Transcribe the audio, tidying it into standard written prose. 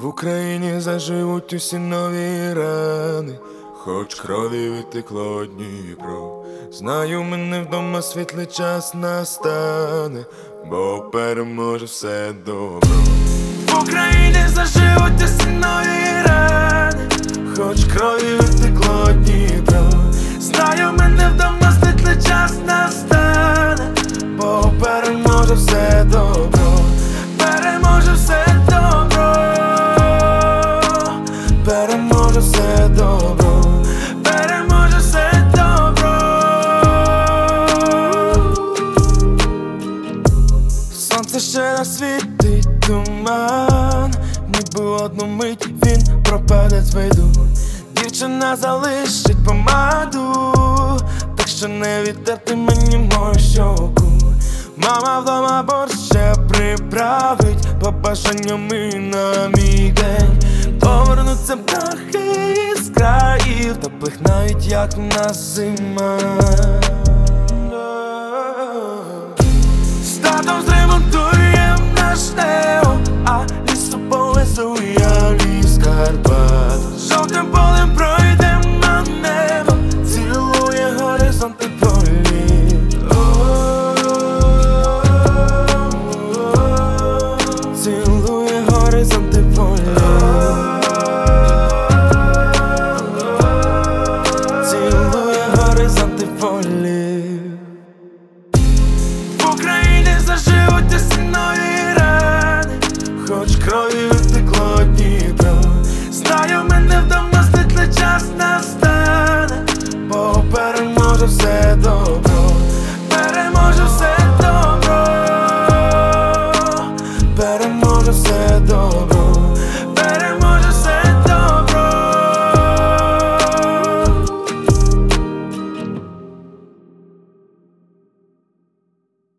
В Україні заживуть усі нові рани, хоч крові витекло Дніпро. Знаю, мене вдома світлий час настане, бо переможе все добро. В Україні заживуть усі нові рани, хоч крові витекло Дніпро. Знаю, мене вдома світлий час настане, бо переможе все добро. Переможе все добро. Переможе все добро. Переможе все добро. Сонце ще насвітить туман, ніби одну мить він пропаде з виду. Дівчина залишить помаду, так що не відтерти мені мою щоку. Мама вдома борщ ще приправить, побажанням і на мій день повернуться птахи із країв, теплих навіть як в нас зима. З татом зремонтуєм наш Тео, а лісу повезу я ліс Карпат. Жовтим полем пройдем на небо, цілує горизонти полі. Цілує горизонти полі. Цілує горизонти полі. В Україні заживуть усі нові рани, хоч крові витекло Дніпро. Знаю, мене вдома світлий час настане, бо переможе все добре.